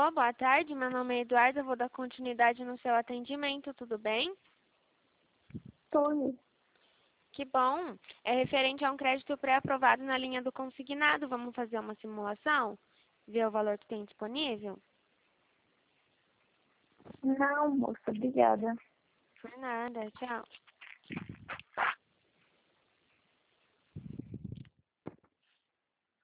Alô, boa tarde. Meu nome é Eduardo. Eu vou dar continuidade no seu atendimento, tudo bem? Tony. Que bom. É referente a um crédito pré-aprovado na linha do consignado. Vamos fazer uma simulação? Ver o valor que tem disponível? Não, moça, obrigada. Por nada. Tchau.